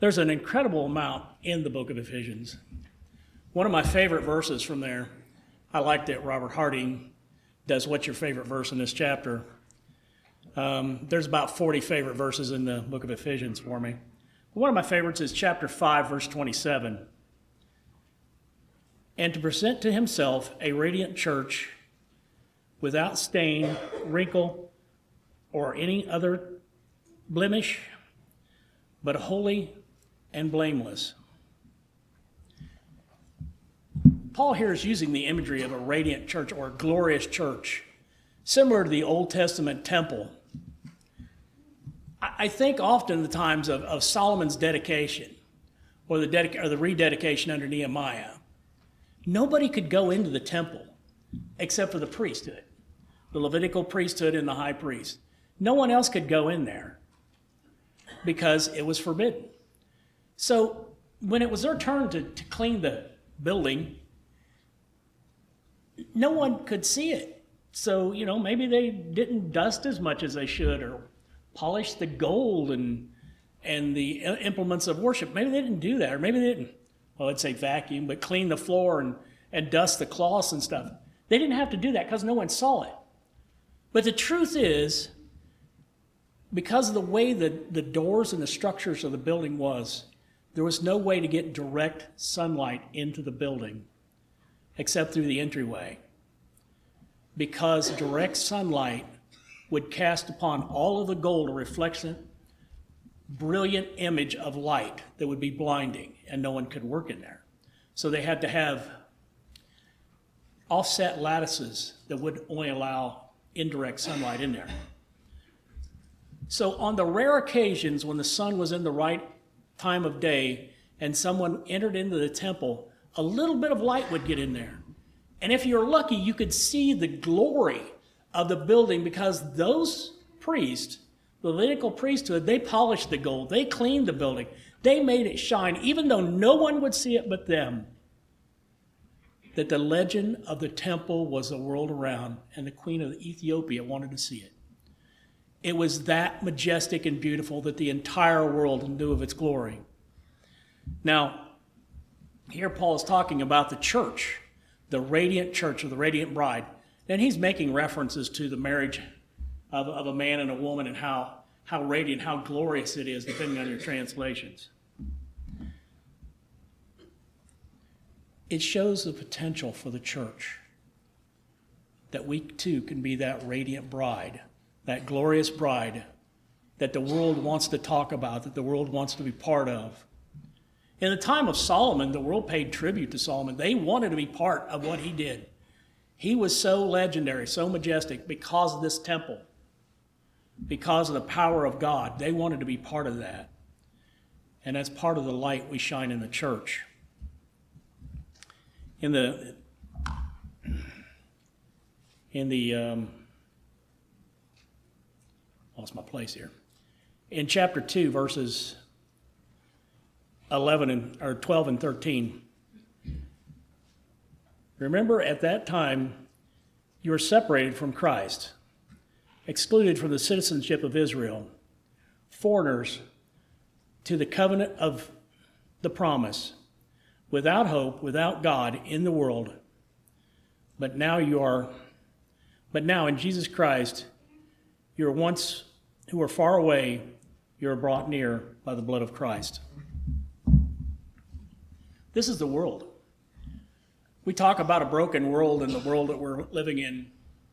There's an incredible amount in the book of Ephesians. One of my favorite verses from there, I like that Robert Harding does What's Your Favorite Verse in this chapter. There's about 40 favorite verses in the book of Ephesians for me. One of my favorites is chapter 5, verse 27. And to present to himself a radiant church without stain, wrinkle, or any other blemish, but holy and blameless. Paul here is using the imagery of a radiant church or a glorious church, similar to the Old Testament temple. I think often the times of Solomon's dedication or the rededication under Nehemiah, nobody could go into the temple except for the priesthood, the Levitical priesthood and the high priest. No one else could go in there because it was forbidden. So when it was their turn to clean the building, no one could see it. So, maybe they didn't dust as much as they should or polish the gold and the implements of worship. Maybe they didn't do that. Or maybe they didn't, I'd say vacuum, but clean the floor and dust the cloths and stuff. They didn't have to do that because no one saw it. But the truth is, because of the way that the doors and the structures of the building was, there was no way to get direct sunlight into the building except through the entryway, because direct sunlight would cast upon all of the gold a reflection, brilliant image of light that would be blinding, and no one could work in there. So they had to have offset lattices that would only allow indirect sunlight in there. So on the rare occasions when the sun was in the right time of day and someone entered into the temple, a little bit of light would get in there. And if you're lucky, you could see the glory of the building because those priests, the Levitical priesthood, they polished the gold. They cleaned the building. They made it shine, even though no one would see it but them. That the legend of the temple was the world around, and the queen of Ethiopia wanted to see it. It was that majestic and beautiful that the entire world knew of its glory. Now, here Paul is talking about the church, the radiant church, or the radiant bride. And he's making references to the marriage of a man and a woman and how radiant, how glorious it is, depending on your translations. It shows the potential for the church that we too can be that radiant bride, that glorious bride that the world wants to talk about, that the world wants to be part of. In the time of Solomon, the world paid tribute to Solomon. They wanted to be part of what he did. He was so legendary, so majestic because of this temple, because of the power of God. They wanted to be part of that. And that's part of the light we shine in the church. Lost my place here. In chapter 2, verses 12 and 13. Remember, at that time, you were separated from Christ, excluded from the citizenship of Israel, foreigners to the covenant of the promise, without hope, without God in the world. But now in Jesus Christ, you were once who were far away, you are brought near by the blood of Christ. This is the world. We talk about a broken world and the world that we're living in.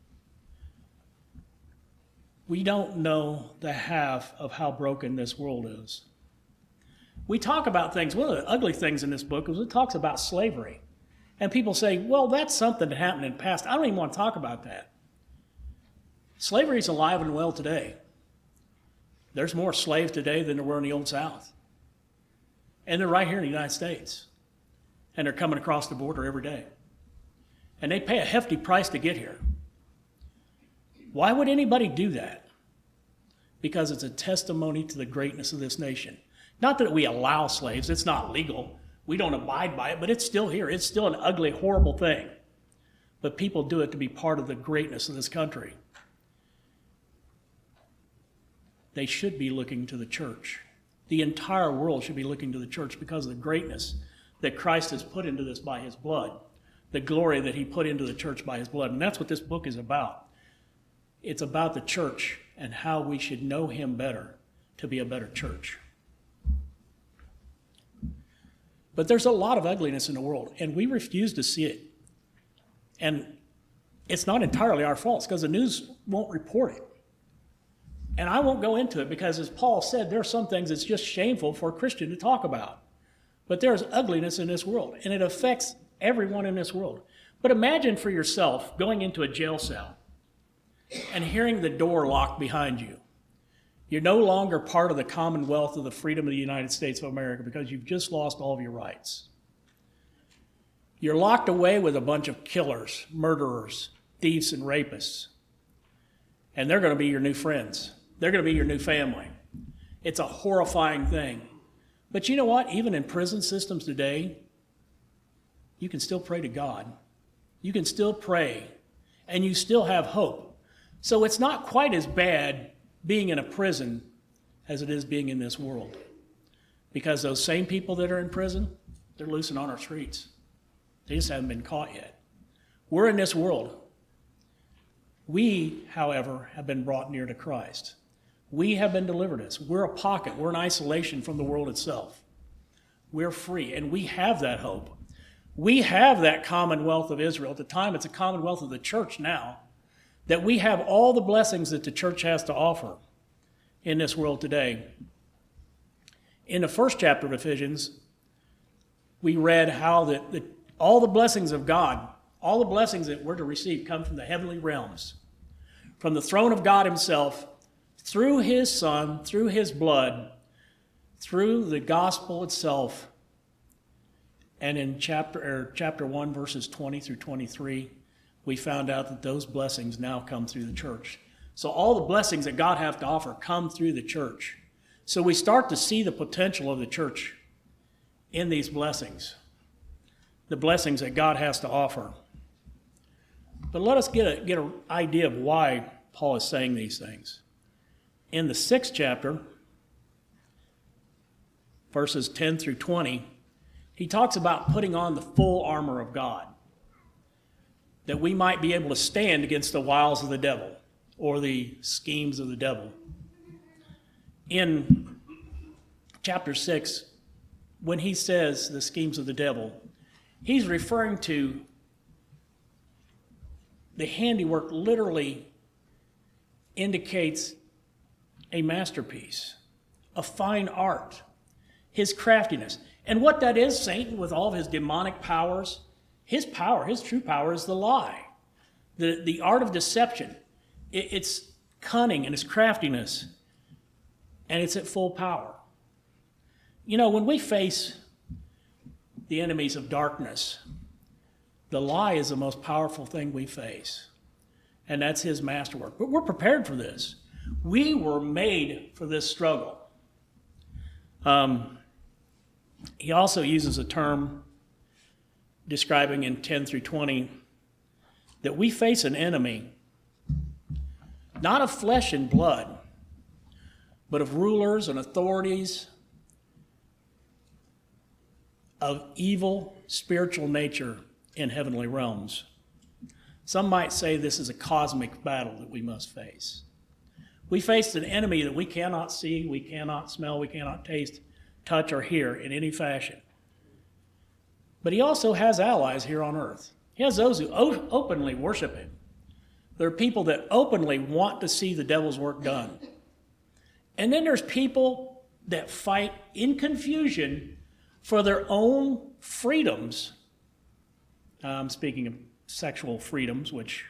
We don't know the half of how broken this world is. We talk about things, one of the ugly things in this book is it talks about slavery. And people say, well, that's something that happened in the past. I don't even want to talk about that. Slavery is alive and well today. There's more slaves today than there were in the Old South. And they're right here in the United States. And they're coming across the border every day. And they pay a hefty price to get here. Why would anybody do that? Because it's a testimony to the greatness of this nation. Not that we allow slaves. It's not legal. We don't abide by it, but it's still here. It's still an ugly, horrible thing. But people do it to be part of the greatness of this country. They should be looking to the church. The entire world should be looking to the church because of the greatness that Christ has put into this by his blood, the glory that he put into the church by his blood. And that's what this book is about. It's about the church and how we should know him better to be a better church. But there's a lot of ugliness in the world, and we refuse to see it. And it's not entirely our fault, because the news won't report it. And I won't go into it because, as Paul said, there are some things it's just shameful for a Christian to talk about. But there's ugliness in this world, and it affects everyone in this world. But imagine for yourself going into a jail cell and hearing the door locked behind you. You're no longer part of the commonwealth of the freedom of the United States of America because you've just lost all of your rights. You're locked away with a bunch of killers, murderers, thieves, and rapists. And they're going to be your new friends. They're going to be your new family. It's a horrifying thing. But you know what? Even in prison systems today, you can still pray to God. You can still pray, and you still have hope. So it's not quite as bad being in a prison as it is being in this world. Because those same people that are in prison, they're loose and on our streets. They just haven't been caught yet. We're in this world. We, however, have been brought near to Christ. We have been delivered us. We're a pocket. We're in isolation from the world itself. We're free, and we have that hope. We have that commonwealth of Israel. At the time, it's a commonwealth of the church now, that we have all the blessings that the church has to offer in this world today. In the first chapter of Ephesians, we read how all the blessings of God, all the blessings that we're to receive come from the heavenly realms, from the throne of God himself, through his Son, through his blood, through the gospel itself. And in chapter 1, verses 20 through 23, we found out that those blessings now come through the church. So all the blessings that God has to offer come through the church. So we start to see the potential of the church in these blessings, the blessings that God has to offer. But let us get an idea of why Paul is saying these things. In the 6th chapter, verses 10 through 20, he talks about putting on the full armor of God, that we might be able to stand against the wiles of the devil or the schemes of the devil. In chapter 6, when he says the schemes of the devil, he's referring to the handiwork literally indicates a masterpiece, a fine art, his craftiness. And what that is, Satan, with all of his demonic powers, his true power is the lie, the art of deception. It's cunning and it's craftiness, and it's at full power. You know, when we face the enemies of darkness, the lie is the most powerful thing we face, and that's his masterwork. But we're prepared for this. We were made for this struggle. He also uses a term describing in 10 through 20 that we face an enemy, not of flesh and blood, but of rulers and authorities of evil spiritual nature in heavenly realms. Some might say this is a cosmic battle that we must face. We face an enemy that we cannot see, we cannot smell, we cannot taste, touch, or hear in any fashion. But he also has allies here on earth. He has those who openly worship him. There are people that openly want to see the devil's work done. And then there's people that fight in confusion for their own freedoms. Speaking of sexual freedoms, which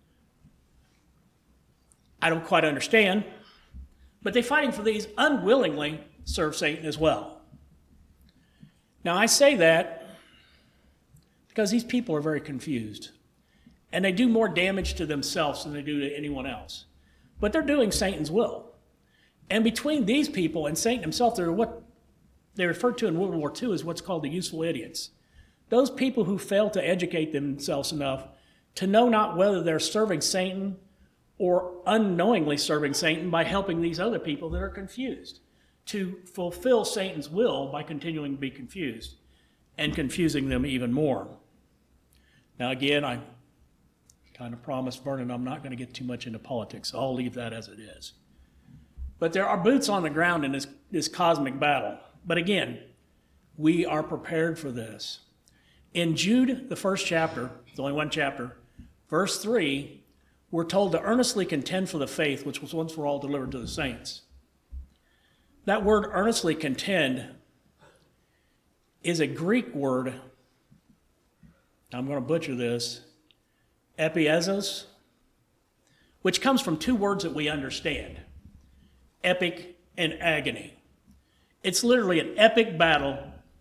I don't quite understand, but they're fighting for these unwillingly serve Satan as well. Now, I say that because these people are very confused, and they do more damage to themselves than they do to anyone else. But they're doing Satan's will. And between these people and Satan himself, they're what they referred to in World War II as what's called the useful idiots. Those people who fail to educate themselves enough to know not whether they're serving Satan or unknowingly serving Satan by helping these other people that are confused. to fulfill Satan's will by continuing to be confused and confusing them even more. Now again, I kind of promised Vernon I'm not going to get too much into politics, so I'll leave that as it is. But there are boots on the ground in this cosmic battle. But again, we are prepared for this. In Jude, the first chapter, it's only one chapter, verse 3, we're told to earnestly contend for the faith which was once for all delivered to the saints. That word earnestly contend is a Greek word, I'm going to butcher this, epiezos, which comes from two words that we understand, epic and agony. It's literally an epic battle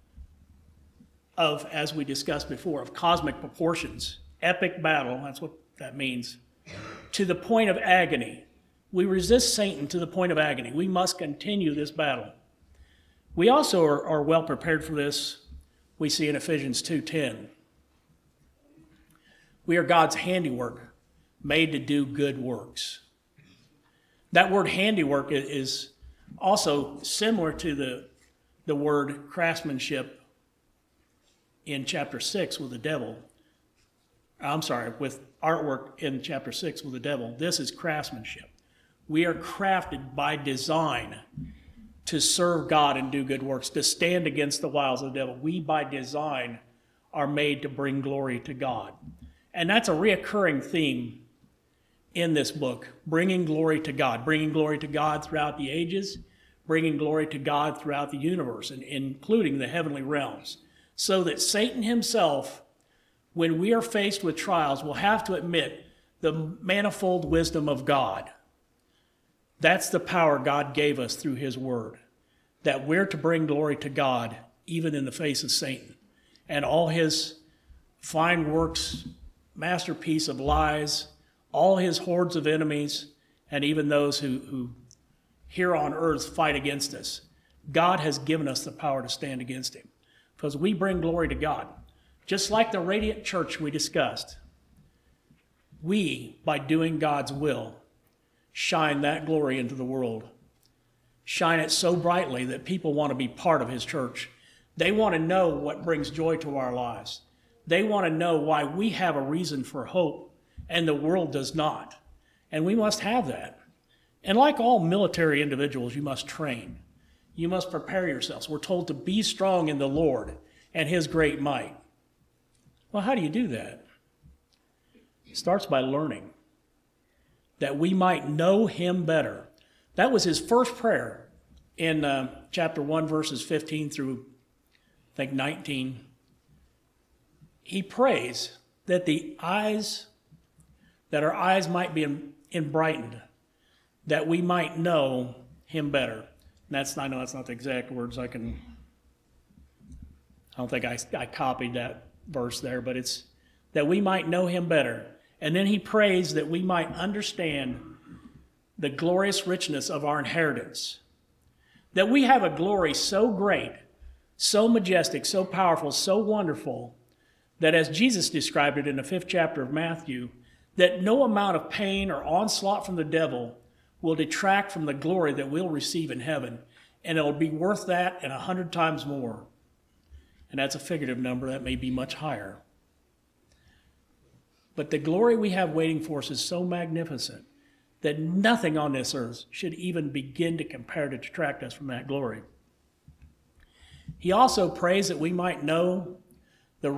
of, as we discussed before, of cosmic proportions. Epic battle, that's what that means, to the point of agony. We resist Satan to the point of agony. We must continue this battle. We also are well prepared for this. We see in Ephesians 2:10. We are God's handiwork, made to do good works. That word handiwork is also similar to the word craftsmanship in chapter 6 with the devil. With artwork in chapter 6 with the devil. This is craftsmanship. We are crafted by design to serve God and do good works, to stand against the wiles of the devil. We, by design, are made to bring glory to God. And that's a reoccurring theme in this book, bringing glory to God throughout the ages, bringing glory to God throughout the universe, and including the heavenly realms, so that Satan himself, when we are faced with trials, will have to admit the manifold wisdom of God. That's the power God gave us through his word, that we're to bring glory to God even in the face of Satan and all his fine works, masterpiece of lies, all his hordes of enemies, and even those who here on earth fight against us. God has given us the power to stand against him because we bring glory to God. Just like the radiant church we discussed, we, by doing God's will, shine that glory into the world. Shine it so brightly that people want to be part of his church. They want to know what brings joy to our lives. They want to know why we have a reason for hope and the world does not. And we must have that. And like all military individuals, you must train. You must prepare yourselves. We're told to be strong in the Lord and his great might. Well, how do you do that? It starts by learning, that we might know him better. That was his first prayer in chapter 1, verses 15 through, I think, 19. He prays that our eyes might be enlightened, that we might know him better. And I know that's not the exact words. I don't think I copied that verse there, but it's that we might know him better. And then he prays that we might understand the glorious richness of our inheritance. That we have a glory so great, so majestic, so powerful, so wonderful, that as Jesus described it in the 5th chapter of Matthew, that no amount of pain or onslaught from the devil will detract from the glory that we'll receive in heaven. And it'll be worth that and 100 times more. And that's a figurative number. That may be much higher. But the glory we have waiting for us is so magnificent that nothing on this earth should even begin to compare to detract us from that glory. He also prays that we might know the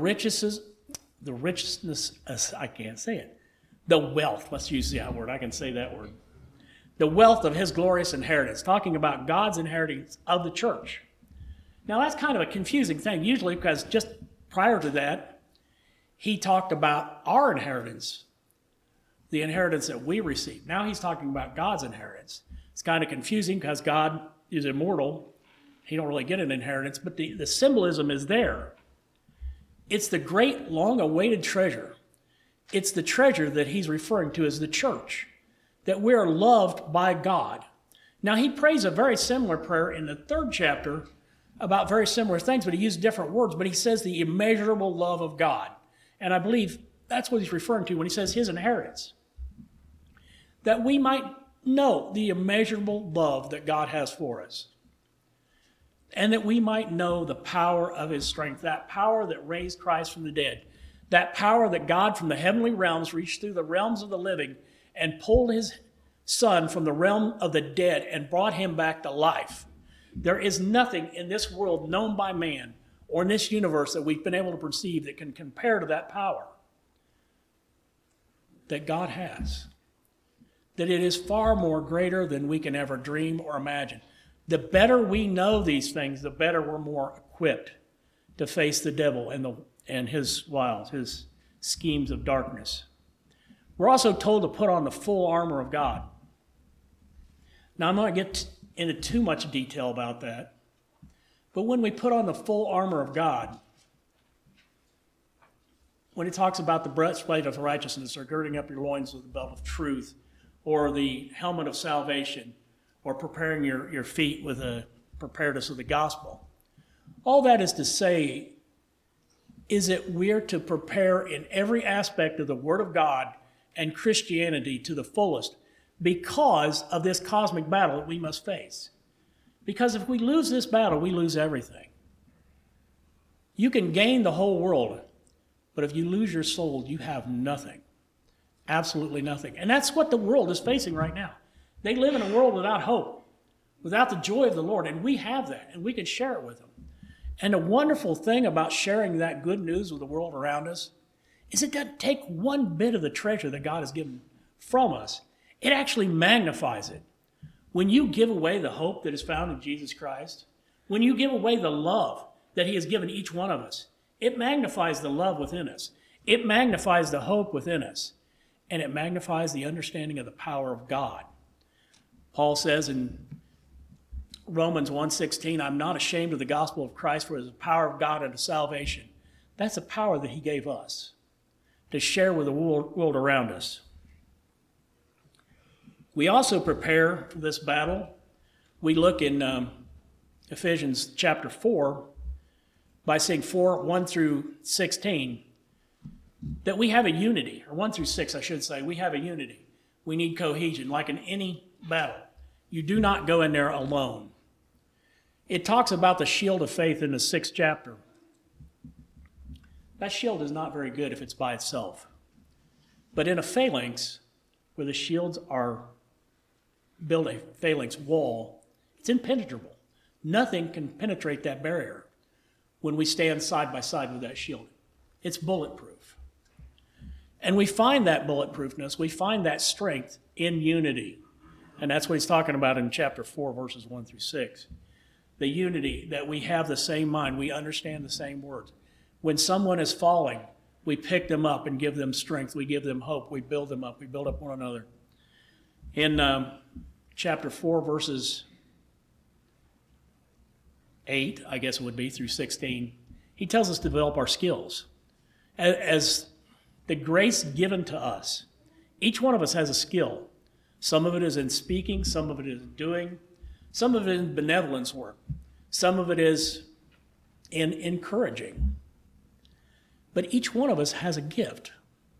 wealth, let's use that word, I can say that word. The wealth of his glorious inheritance, talking about God's inheritance of the church. Now that's kind of a confusing thing, usually because just prior to that, he talked about our inheritance, the inheritance that we receive. Now he's talking about God's inheritance. It's kind of confusing because God is immortal. He don't really get an inheritance, but the symbolism is there. It's the great, long-awaited treasure. It's the treasure that he's referring to as the church, that we're loved by God. Now, he prays a very similar prayer in the 3rd chapter about very similar things, but he used different words, but he says the immeasurable love of God. And I believe that's what he's referring to when he says his inheritance. That we might know the immeasurable love that God has for us. and that we might know the power of his strength, that power that raised Christ from the dead, that power that God from the heavenly realms reached through the realms of the living and pulled his Son from the realm of the dead and brought him back to life. There is nothing in this world known by man or in this universe that we've been able to perceive that can compare to that power that God has. That it is far more greater than we can ever dream or imagine. The better we know these things, the better we're more equipped to face the devil and his wiles, his schemes of darkness. We're also told to put on the full armor of God. Now, I'm not going to get into too much detail about that, but when we put on the full armor of God, when it talks about the breastplate of righteousness, or girding up your loins with the belt of truth, or the helmet of salvation, or preparing your feet with the preparedness of the gospel, all that is to say is that we're to prepare in every aspect of the Word of God and Christianity to the fullest because of this cosmic battle that we must face. Because if we lose this battle, we lose everything. You can gain the whole world, but if you lose your soul, you have nothing. Absolutely nothing. And that's what the world is facing right now. They live in a world without hope, without the joy of the Lord, and we have that, and we can share it with them. And the wonderful thing about sharing that good news with the world around us is it doesn't take one bit of the treasure that God has given from us. It actually magnifies it. When you give away the hope that is found in Jesus Christ, when you give away the love that he has given each one of us, it magnifies the love within us. It magnifies the hope within us. And it magnifies the understanding of the power of God. Paul says in Romans 1:16, I'm not ashamed of the gospel of Christ, for it is the power of God unto salvation. That's the power that he gave us to share with the world around us. We also prepare for this battle. We look in Ephesians chapter 4 by saying 1 through 16, that we have a unity, or 1 through 6, I should say. We have a unity. We need cohesion, like in any battle. You do not go in there alone. It talks about the shield of faith in the 6th chapter. That shield is not very good if it's by itself. But in a phalanx, where the shields are built a phalanx wall, it's impenetrable. Nothing can penetrate that barrier when we stand side by side with that shield. It's bulletproof. And we find that bulletproofness, we find that strength in unity. And that's what he's talking about in chapter 4, verses 1 through 6. The unity, that we have the same mind, we understand the same words. When someone is falling, we pick them up and give them strength. We give them hope. We build them up. We build up one another. In chapter 4, verses 8, I guess it would be, through 16, he tells us to develop our skills. As the grace given to us, each one of us has a skill. Some of it is in speaking, some of it is in doing, some of it is in benevolence work, some of it is in encouraging. But each one of us has a gift.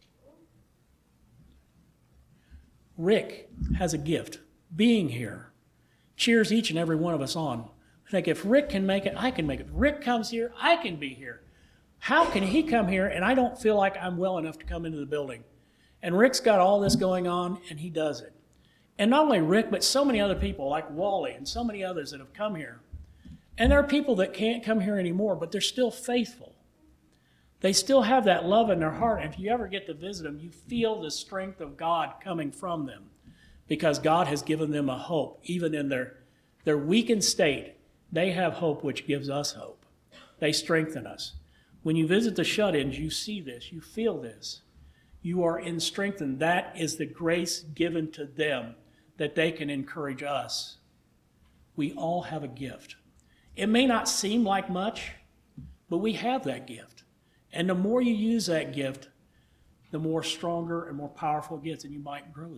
Rick has a gift. Being here cheers each and every one of us on. I think if Rick can make it, I can make it. If Rick comes here, I can be here. How can he come here and I don't feel like I'm well enough to come into the building? And Rick's got all this going on, and he does it. And not only Rick, but so many other people like Wally and so many others that have come here. And there are people that can't come here anymore, but they're still faithful. They still have that love in their heart. And if you ever get to visit them, you feel the strength of God coming from them because God has given them a hope. Even in their weakened state, they have hope which gives us hope. They strengthen us. When you visit the shut-ins, you see this, you feel this. You are in strengthened. That is the grace given to them that they can encourage us. We all have a gift. It may not seem like much, but we have that gift. And the more you use that gift, the more stronger and more powerful it gets, and you might grow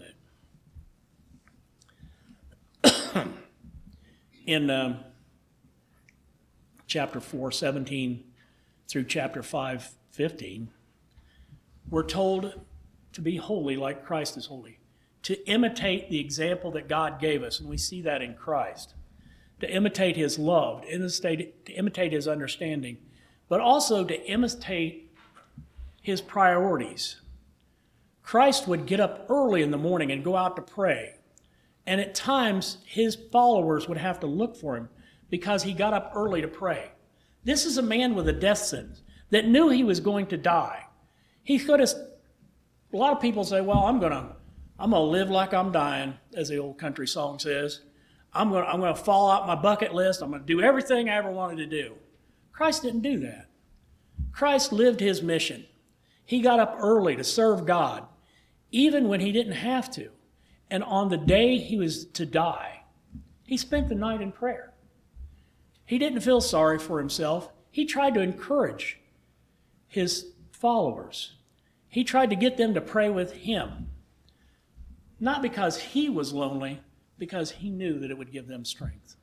that. In chapter 4, 17 through chapter 5, 15, we're told to be holy like Christ is holy, to imitate the example that God gave us, and we see that in Christ, to imitate his love, to imitate his understanding, but also to imitate his priorities. Christ would get up early in the morning and go out to pray. And at times, his followers would have to look for him because he got up early to pray. This is a man with a death sentence that knew he was going to die. He could have, a lot of people say, well, I'm going to live like I'm dying, as the old country song says. I'm going to fall out my bucket list. I'm going to do everything I ever wanted to do. Christ didn't do that. Christ lived his mission. He got up early to serve God, even when he didn't have to. And on the day he was to die, he spent the night in prayer. He didn't feel sorry for himself. He tried to encourage his followers. He tried to get them to pray with him. Not because he was lonely, because he knew that it would give them strength.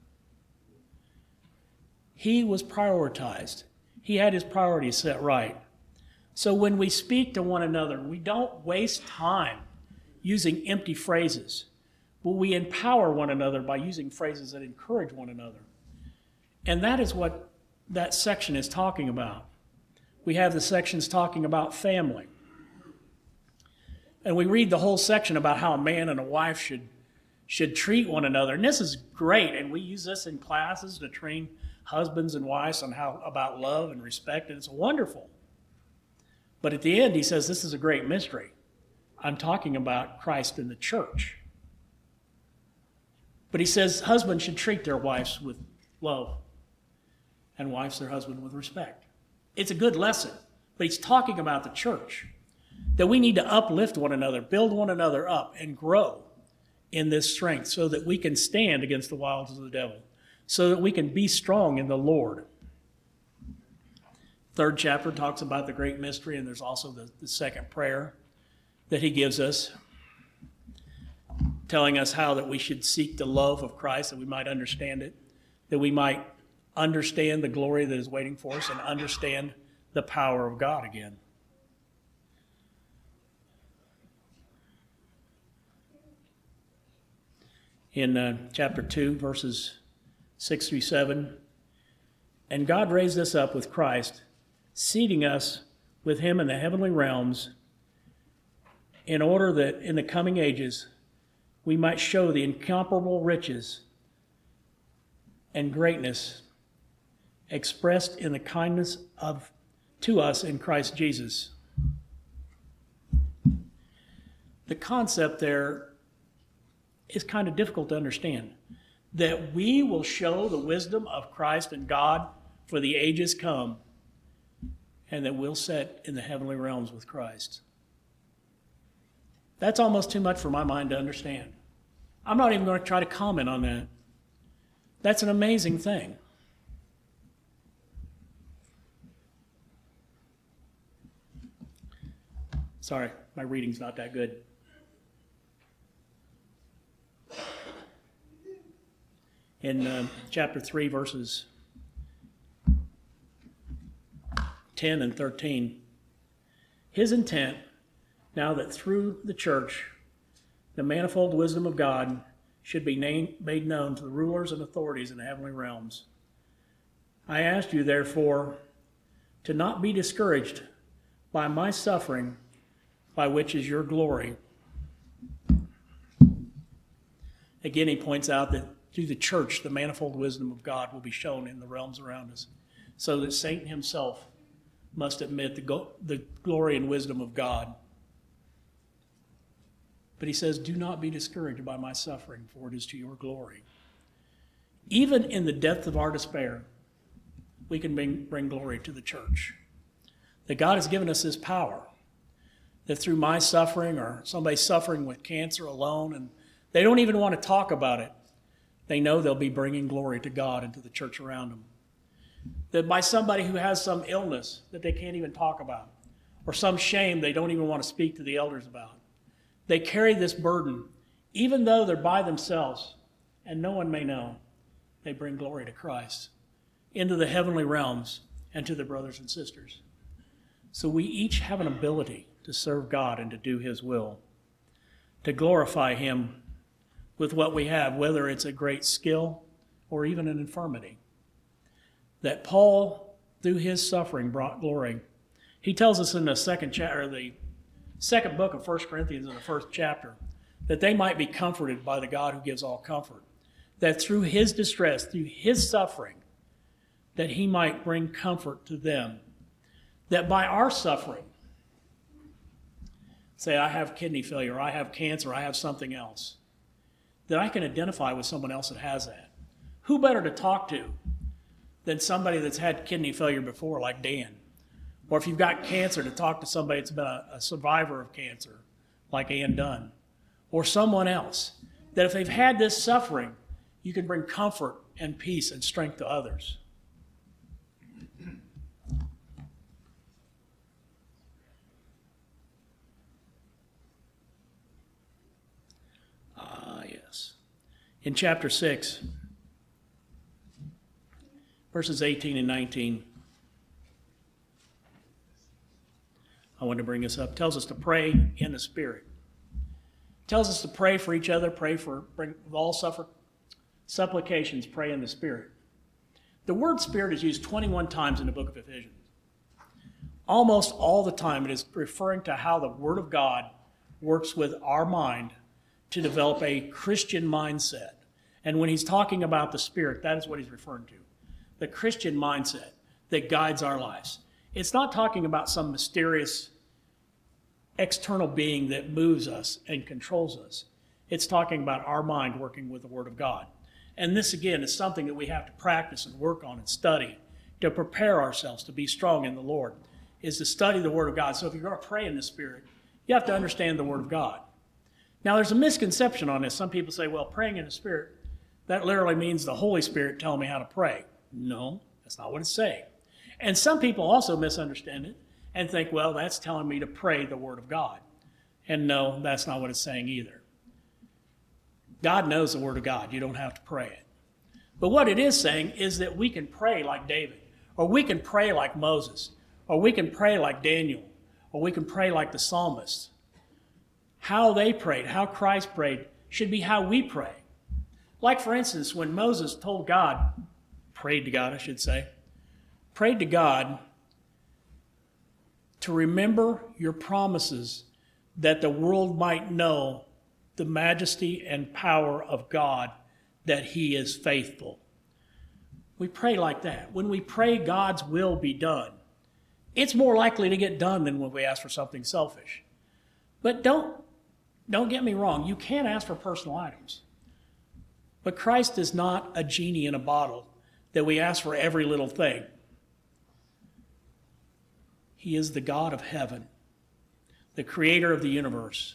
He was prioritized. He had his priorities set right. So when we speak to one another, we don't waste time using empty phrases, but we empower one another by using phrases that encourage one another. And that is what that section is talking about. We have the sections talking about family. And we read the whole section about how a man and a wife should treat one another. And this is great, and we use this in classes to train husbands and wives on how about love and respect, and it's wonderful. But at the end, he says, this is a great mystery. I'm talking about Christ and the church. But he says husbands should treat their wives with love and wives their husband with respect. It's a good lesson, but he's talking about the church, that we need to uplift one another, build one another up, and grow in this strength so that we can stand against the wiles of the devil, so that we can be strong in the Lord. Third chapter talks about the great mystery, and there's also the second prayer that he gives us, telling us how that we should seek the love of Christ, that we might understand it, that we might understand the glory that is waiting for us and understand the power of God again. In chapter 2, verses 6 through 7, and God raised us up with Christ, seating us with him in the heavenly realms, in order that in the coming ages we might show the incomparable riches and greatness expressed in the kindness to us in Christ Jesus. The concept there is kind of difficult to understand, that we will show the wisdom of Christ and God for the ages come, and that we'll sit in the heavenly realms with Christ. That's almost too much for my mind to understand. I'm not even going to try to comment on that. That's an amazing thing. Sorry, my reading's not that good. In chapter 3, verses 10 and 13, his intent, now that through the church, the manifold wisdom of God should be made known to the rulers and authorities in the heavenly realms. I ask you, therefore, to not be discouraged by my suffering, by which is your glory. Again, he points out that through the church, the manifold wisdom of God will be shown in the realms around us, so that Satan himself must admit the glory and wisdom of God. But he says, do not be discouraged by my suffering, for it is to your glory. Even in the depth of our despair, we can bring glory to the church. That God has given us this power, that through my suffering or somebody suffering with cancer alone, and they don't even want to talk about it, they know they'll be bringing glory to God and to the church around them. That by somebody who has some illness that they can't even talk about, or some shame they don't even want to speak to the elders about, they carry this burden, even though they're by themselves and no one may know. They bring glory to Christ into the heavenly realms and to their brothers and sisters. So we each have an ability to serve God and to do his will, to glorify him with what we have, whether it's a great skill or even an infirmity. That Paul, through his suffering, brought glory. He tells us in the second book of 1 Corinthians in the first chapter, that they might be comforted by the God who gives all comfort. That through his distress, through his suffering, that he might bring comfort to them. That by our suffering, say I have kidney failure, I have cancer, I have something else, that I can identify with someone else that has that. Who better to talk to than somebody that's had kidney failure before, like Dan? Or if you've got cancer, to talk to somebody that's been a survivor of cancer, like Ann Dunn. Or someone else. That if they've had this suffering, you can bring comfort and peace and strength to others. Yes. In chapter 6, verses 18 and 19, I want to bring this up. It tells us to pray in the Spirit. It tells us to pray for each other, bring all supplications, pray in the Spirit. The word Spirit is used 21 times in the book of Ephesians. Almost all the time it is referring to how the Word of God works with our mind to develop a Christian mindset. And when he's talking about the Spirit, that is what he's referring to. The Christian mindset that guides our lives. It's not talking about some mysterious external being that moves us and controls us. It's talking about our mind working with the Word of God. And this, again, is something that we have to practice and work on and study to prepare ourselves to be strong in the Lord, is to study the Word of God. So if you're going to pray in the Spirit, you have to understand the Word of God. Now, there's a misconception on this. Some people say, well, praying in the Spirit, that literally means the Holy Spirit telling me how to pray. No, that's not what it's saying. And some people also misunderstand it and think, well, that's telling me to pray the Word of God. And no, that's not what it's saying either. God knows the Word of God. You don't have to pray it. But what it is saying is that we can pray like David, or we can pray like Moses, or we can pray like Daniel, or we can pray like the psalmists. How they prayed, how Christ prayed, should be how we pray. Like, for instance, when Moses told God, prayed to God, prayed to God to remember your promises that the world might know the majesty and power of God, that he is faithful. We pray like that. When we pray God's will be done, it's more likely to get done than when we ask for something selfish. But don't get me wrong, you can ask for personal items. But Christ is not a genie in a bottle that we ask for every little thing. He is the God of heaven, the creator of the universe,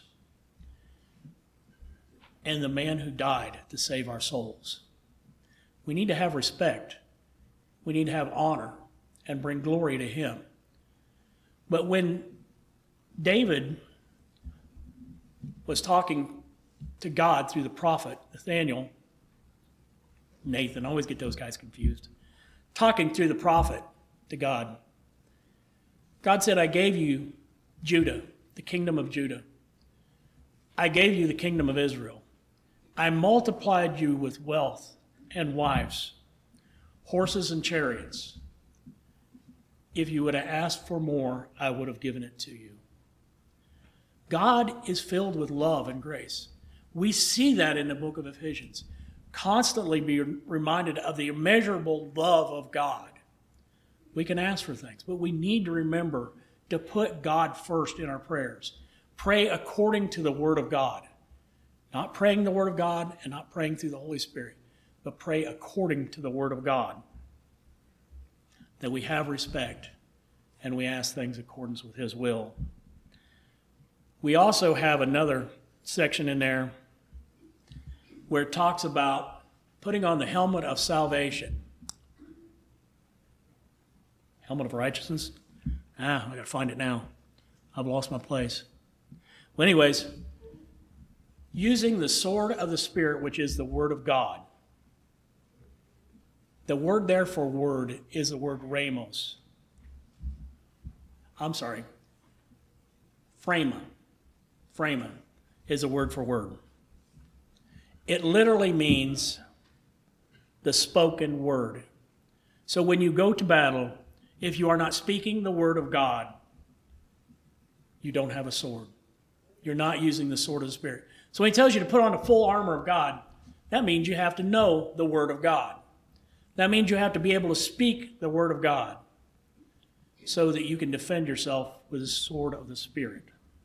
and the man who died to save our souls. We need to have respect. We need to have honor and bring glory to him. But when David was talking to God through the prophet Nathan, I always get those guys confused. Talking through the prophet to God. God said, I gave you Judah, the kingdom of Judah. I gave you the kingdom of Israel. I multiplied you with wealth and wives, horses and chariots. If you would have asked for more, I would have given it to you. God is filled with love and grace. We see that in the book of Ephesians. Constantly be reminded of the immeasurable love of God. We can ask for things, but we need to remember to put God first in our prayers. Pray according to the Word of God. Not praying the Word of God and not praying through the Holy Spirit, but pray according to the Word of God. That we have respect and we ask things in accordance with His will. We also have another section in there where it talks about putting on the helmet of salvation. Helmet of righteousness? I got to find it now. I've lost my place. Well, anyways, using the sword of the Spirit, which is the Word of God. The word there for word is the word ramos. Phrema. Phrema is a word for word. It literally means the spoken word. So when you go to battle, if you are not speaking the word of God, you don't have a sword. You're not using the sword of the Spirit. So when he tells you to put on the full armor of God, that means you have to know the word of God. That means you have to be able to speak the word of God so that you can defend yourself with the sword of the Spirit.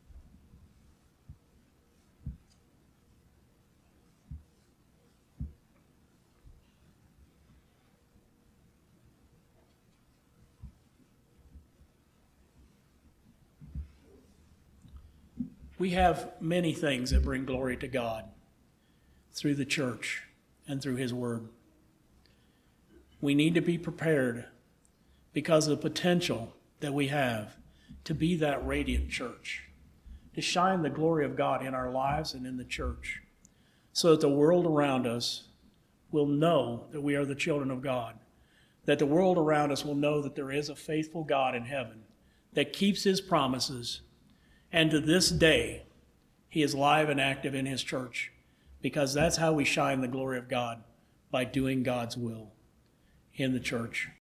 We have many things that bring glory to God through the church and through his word. We need to be prepared because of the potential that we have to be that radiant church, to shine the glory of God in our lives and in the church, so that the world around us will know that we are the children of God, that the world around us will know that there is a faithful God in heaven that keeps his promises. And to this day, he is live and active in his church, because that's how we shine the glory of God, by doing God's will in the church.